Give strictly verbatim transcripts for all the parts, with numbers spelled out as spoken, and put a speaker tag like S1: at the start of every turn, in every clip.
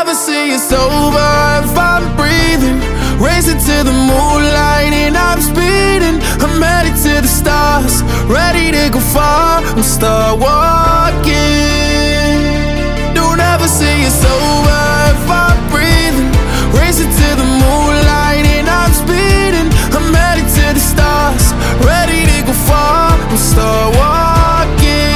S1: never see it's over if I'm breathing. Racing to the moonlight and I'm speeding. I'm headed to the stars, ready to go far. I'm start walking. Don't ever say it's over if I'm breathing. Racing to the moonlight and I'm speeding. I'm headed to the stars, ready to go far. I'm start walking.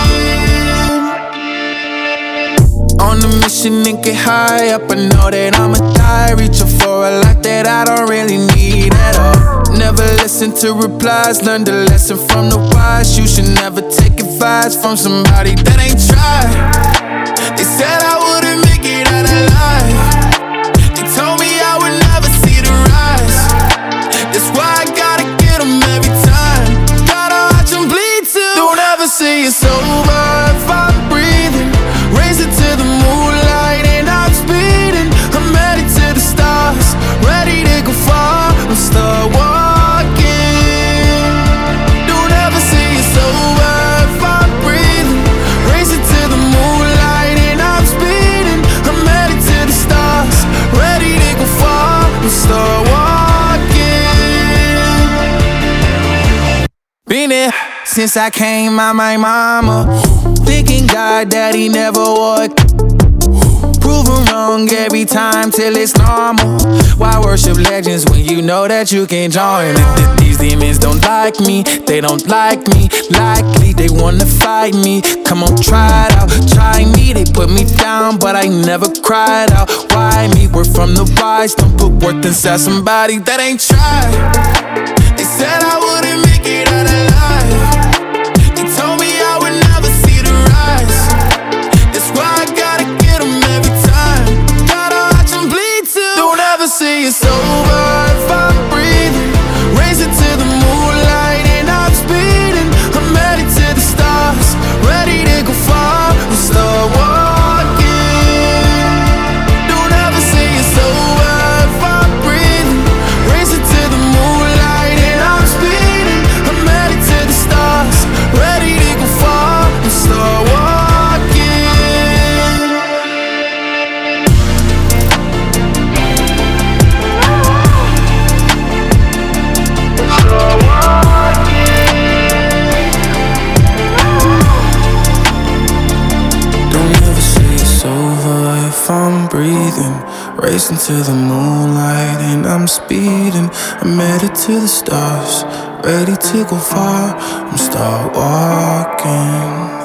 S1: On a mission and get high up, I know that I'ma die. Reaching for a life that I don't really need at all. Never listen to replies, learn the lesson from the wise. You should never take advice from somebody that ain't tried. They said I wouldn't make it out alive. They told me I would never see the rise. That's why I gotta get them every time. Gotta watch them bleed too. Don't ever say it's over if I'm breathing. Racing to the moonlight and I'm speeding. I'm headed to the stars, ready to go far. I'm start walking. Don't ever say it's over if I'm breathing. Racing to the moonlight and I'm speeding. I'm headed to the stars, ready to go far. I'm start walking. Been there since I came out my mama. Thinking God that he never would. Proven wrong every time till it's normal. Why worship legends when you know that you can join? These demons don't like me, they don't like me. Likely they wanna fight me. Come on, try it out, try me. They put me down, but I never cried out. Why me? We're from the wise. Don't put worth inside somebody that ain't tried. They said I wouldn't make it out alive. They told me I would never see the rise. That's why I gotta get them every time. Gotta watch them bleed too. Don't ever say it's over if I'm breathing. Racing to the moonlight and I'm speeding. I'm headed to the stars, ready to go far. I'm start walking. Don't ever say it's over if I'm breathing. Racing to the moonlight and I'm speeding. I'm headed to the stars, ready to go far. I'm start walking. If I'm breathing, racing to the moonlight and I'm speeding. I'm headed to the stars, ready to go far. I'm start walking.